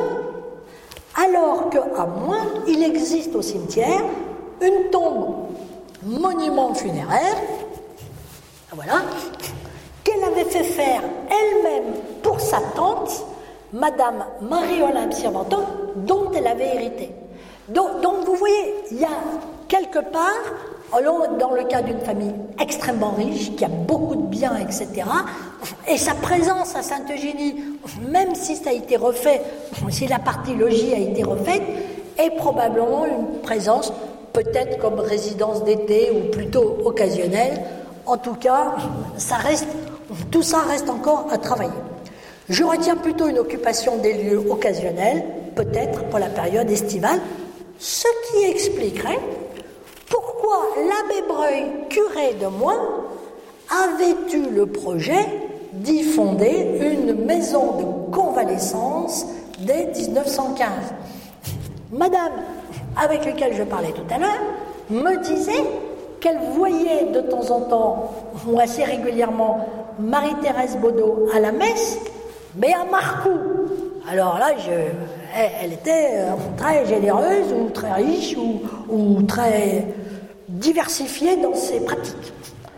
alors qu'à Moins, il existe au cimetière une tombe monument funéraire, voilà, qu'elle avait fait faire elle-même pour sa tante, Madame Marie-Olympe Sirventan, dont elle avait hérité. Donc, donc vous voyez, il y a quelque part, dans le cas d'une famille extrêmement riche, qui a beaucoup de biens, et cetera, et sa présence à Sainte-Eugénie, même si ça a été refait, si la partie logis a été refaite, est probablement une présence peut-être comme résidence d'été ou plutôt occasionnelle. En tout cas, ça reste, tout ça reste encore à travailler. Je retiens plutôt une occupation des lieux occasionnels, peut-être pour la période estivale, ce qui expliquerait pourquoi l'abbé Breuil, curé de Moins, avait eu le projet d'y fonder une maison de convalescence dès dix-neuf cent quinze. Madame, avec laquelle je parlais tout à l'heure, me disait qu'elle voyait de temps en temps, ou assez régulièrement, Marie-Thérèse Baudot à la messe, mais à Marcoux. Alors là, je, elle, elle était très généreuse, ou très riche, ou, ou très diversifiée dans ses pratiques.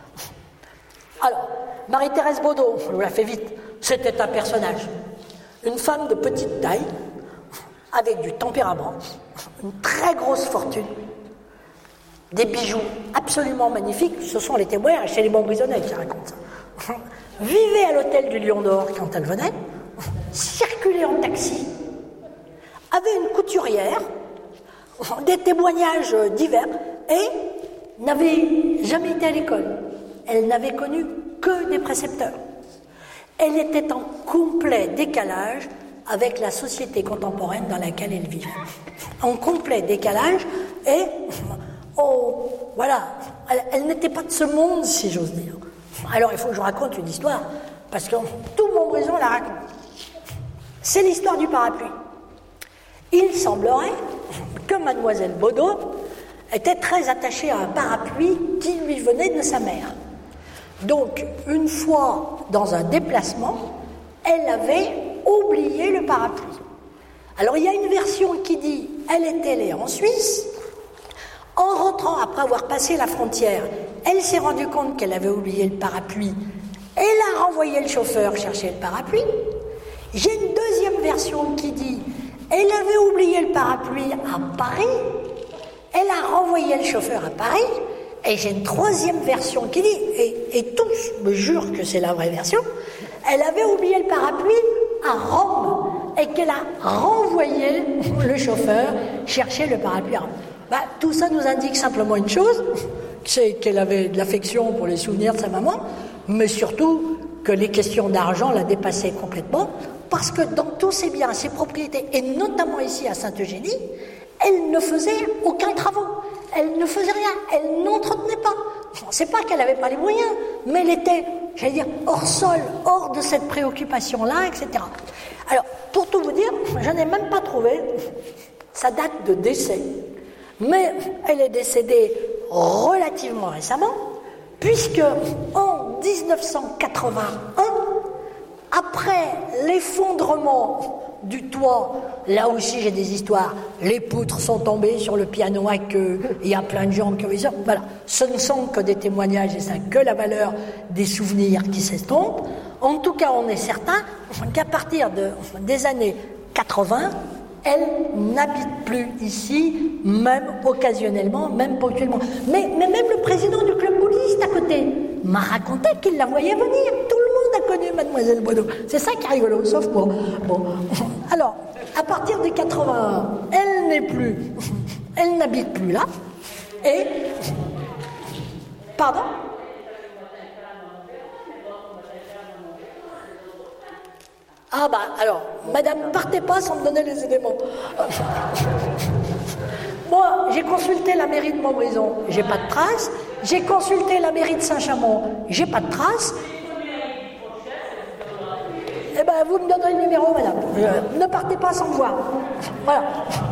Alors, Marie-Thérèse Baudot, je vous la fais vite, c'était un personnage. Une femme de petite taille, avec du tempérament, une très grosse fortune, des bijoux absolument magnifiques. Ce sont les témoins chez les Montbrisonnais qui racontent ça. vivait à l'hôtel du Lion d'Or quand elle venait, circulait en taxi, avait une couturière, des témoignages divers, et n'avait jamais été à l'école. Elle n'avait connu que des précepteurs. Elle était en complet décalage avec la société contemporaine dans laquelle elle vivait. En complet décalage, et oh, voilà, elle, elle n'était pas de ce monde, si j'ose dire. Alors il faut que je raconte une histoire, parce que tout Montbrison la raconte. C'est l'histoire du parapluie. Il semblerait que mademoiselle Baudot était très attachée à un parapluie qui lui venait de sa mère. Donc, une fois dans un déplacement, elle avait oublié le parapluie. Alors, il y a une version qui dit elle est allée en Suisse. En rentrant, après avoir passé la frontière, elle s'est rendue compte qu'elle avait oublié le parapluie. Elle a renvoyé le chauffeur chercher le parapluie. J'ai une deuxième version qui dit elle avait oublié le parapluie à Paris. Elle a renvoyé le chauffeur à Paris. Et j'ai une troisième version qui dit, et, et tous me jurent que c'est la vraie version, elle avait oublié le parapluie à Rome et qu'elle a renvoyé le chauffeur chercher le parapluie à Rome. Bah, tout ça nous indique simplement une chose, c'est qu'elle avait de l'affection pour les souvenirs de sa maman, mais surtout que les questions d'argent la dépassaient complètement, parce que dans tous ses biens, ses propriétés, et notamment ici à Sainte-Eugénie, elle ne faisait aucun travaux. Elle ne faisait rien, elle n'entretenait pas. C'est pas qu'elle n'avait pas les moyens, mais elle était, j'allais dire, hors sol, hors de cette préoccupation-là, et cetera. Alors, pour tout vous dire, je n'ai même pas trouvé sa date de décès. Mais elle est décédée relativement récemment, puisque en dix-neuf cent quatre-vingt-un, après l'effondrement du toit, là aussi j'ai des histoires, les poutres sont tombées sur le piano à queue, il y a plein de gens qui ont vu ça, voilà, ce ne sont que des témoignages et ça que la valeur des souvenirs qui s'estompent. En tout cas, on est certain qu'à partir de, des années quatre-vingts, elle n'habite plus ici, même occasionnellement, même ponctuellement. Mais, mais même le président du club bouddhiste à côté m'a raconté qu'il la voyait venir. Tout le monde a connu mademoiselle Baudot. C'est ça qui est rigolo, sauf pour... Bon. Alors, à partir de quatre-vingt-un, elle n'est plus... Elle n'habite plus là. Et... Pardon ? Ah bah, alors, madame, partez pas sans me donner les éléments. Moi, j'ai consulté la mairie de Montbrison, j'ai pas de traces. J'ai consulté la mairie de Saint-Chamond, j'ai pas de traces. Eh ben, vous me donnerez le numéro, madame. Euh, ne partez pas sans me voir. Voilà.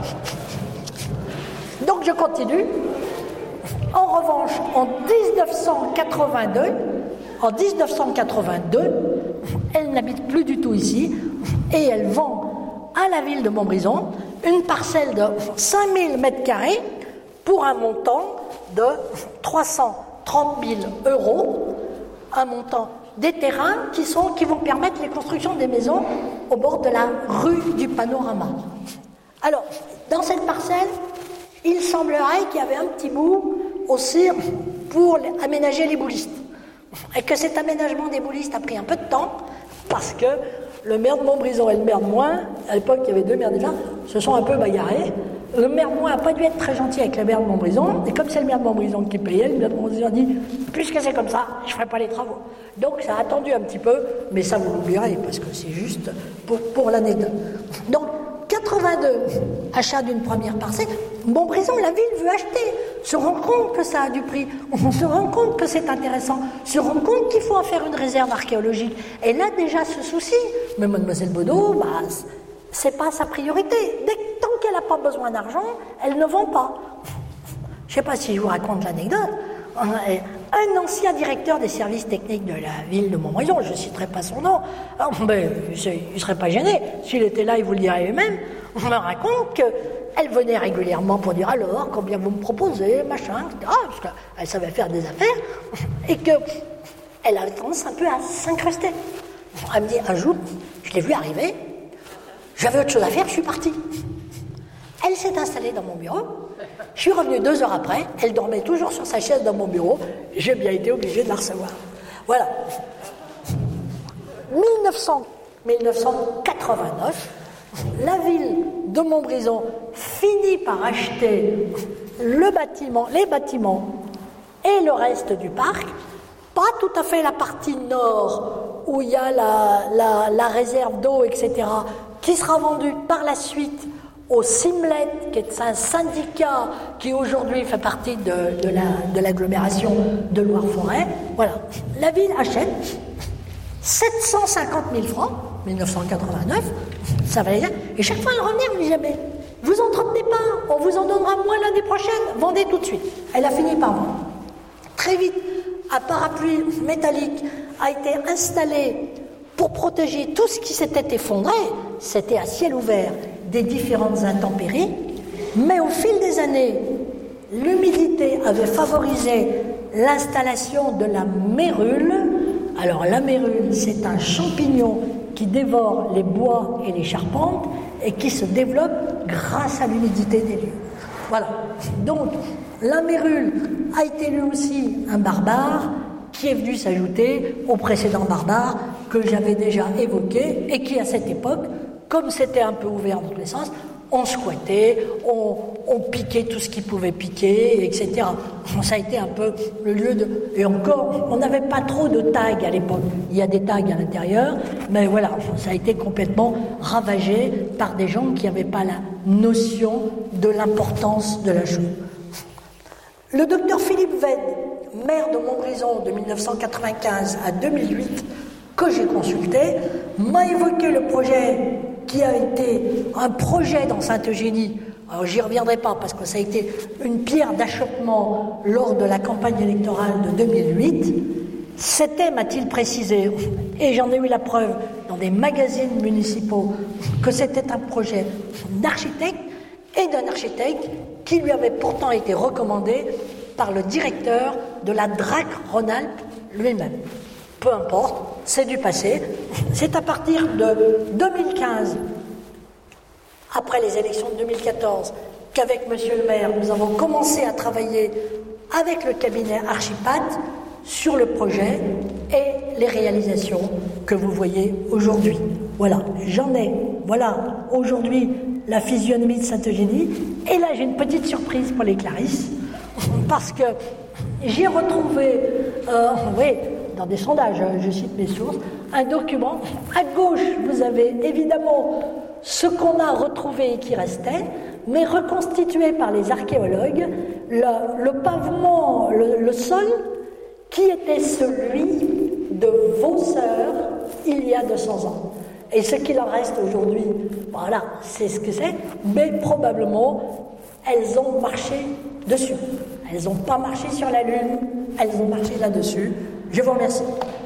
Donc, je continue. En revanche, en dix-neuf cent quatre-vingt-deux, en dix-neuf cent quatre-vingt-deux, elle n'habite plus du tout ici et elle vend à la ville de Montbrison une parcelle de cinq mille mètres carrés pour un montant de trois cent trente mille euros, un montant des terrains qui, sont, qui vont permettre les constructions des maisons au bord de la rue du Panorama. Alors, dans cette parcelle, il semblerait qu'il y avait un petit bout aussi pour aménager les boulistes. Et que cet aménagement des boulistes a pris un peu de temps, parce que le maire de Montbrison et le maire de Moin, à l'époque il y avait deux maires déjà, se sont un peu bagarrés. Le maire de Moin n'a pas dû être très gentil avec le maire de Montbrison, et comme c'est le maire de Montbrison qui payait, le maire de Montbrison a dit « puisque c'est comme ça, je ne ferai pas les travaux ». Donc ça a attendu un petit peu, mais ça vous l'oublierez, parce que c'est juste pour, pour l'anecdote. Donc, quatre-vingt-deux, achat d'une première parcelle. Montbrison, la ville veut acheter, se rend compte que ça a du prix, on se rend compte que c'est intéressant, se rend compte qu'il faut en faire une réserve archéologique. Elle a déjà ce souci, mais mademoiselle Baudot, bah, c'est pas sa priorité. Dès que, tant qu'elle n'a pas besoin d'argent, elle ne vend pas. Je ne sais pas si je vous raconte l'anecdote. Un ancien directeur des services techniques de la ville de Montbrison, je ne citerai pas son nom, mais il ne serait pas gêné, s'il était là, il vous le dirait lui-même, on me raconte qu'elle venait régulièrement pour dire alors, combien vous me proposez, machin, et cetera, parce qu'elle savait faire des affaires, et qu'elle avait tendance un peu à s'incruster. Elle me dit, un jour, je l'ai vu arriver, j'avais autre chose à faire, je suis partie. Elle s'est installée dans mon bureau. Je suis revenu deux heures après. Elle dormait toujours sur sa chaise dans mon bureau. J'ai bien été obligé de la recevoir. Voilà. mille neuf cent quatre-vingt-neuf, la ville de Montbrison finit par acheter le bâtiment, les bâtiments et le reste du parc, pas tout à fait la partie nord où il y a la, la, la réserve d'eau, et cetera, qui sera vendue par la suite au Simlet, qui est un syndicat qui aujourd'hui fait partie de, de, la, de l'agglomération de Loire-Forêt. Voilà, la ville achète sept cent cinquante mille francs, mille neuf cent quatre-vingt-neuf, ça va dire, et chaque fois elle revenait, on ne dit jamais, vous entretenez pas, on vous en donnera moins l'année prochaine, vendez tout de suite. Elle a fini par vendre. Très vite, un parapluie métallique a été installé pour protéger tout ce qui s'était effondré, c'était à ciel ouvert, des différentes intempéries, mais au fil des années, l'humidité avait favorisé l'installation de la mérule. Alors la mérule, c'est un champignon qui dévore les bois et les charpentes et qui se développe grâce à l'humidité des lieux. Voilà. Donc la mérule a été lui aussi un barbare qui est venu s'ajouter au précédent barbare que j'avais déjà évoqué et qui à cette époque, comme c'était un peu ouvert dans tous les sens, on squattait, on, on piquait tout ce qui pouvait piquer, et cetera. Ça a été un peu le lieu de... Et encore, on n'avait pas trop de tags à l'époque. Il y a des tags à l'intérieur, mais voilà, ça a été complètement ravagé par des gens qui n'avaient pas la notion de l'importance de la chose. Le docteur Philippe Veyde, maire de Montbrison de mille neuf cent quatre-vingt-quinze à deux mille huit, que j'ai consulté, m'a évoqué le projet qui a été un projet dans Sainte-Eugénie. Alors j'y reviendrai pas parce que ça a été une pierre d'achoppement lors de la campagne électorale de deux mille huit. C'était, m'a-t-il précisé, et j'en ai eu la preuve dans des magazines municipaux, que c'était un projet d'architecte et d'un architecte qui lui avait pourtant été recommandé par le directeur de la D R A C Rhône-Alpes lui-même. Peu importe, c'est du passé. C'est à partir de deux mille quinze, après les élections de deux mille quatorze, qu'avec Monsieur le maire, nous avons commencé à travailler avec le cabinet Archipat sur le projet et les réalisations que vous voyez aujourd'hui. Voilà, j'en ai, voilà, aujourd'hui, la physionomie de Sainte-Eugénie. Et là, j'ai une petite surprise pour les Clarisses, parce que j'ai retrouvé, euh, oui, dans des sondages, je cite mes sources, un document. À gauche, vous avez évidemment ce qu'on a retrouvé et qui restait, mais reconstitué par les archéologues, le, le pavement, le, le sol, qui était celui de vos sœurs il y a deux cents ans. Et ce qu'il en reste aujourd'hui, voilà, c'est ce que c'est, mais probablement, elles ont marché dessus. Elles n'ont pas marché sur la Lune, elles ont marché là-dessus. Je vous remercie.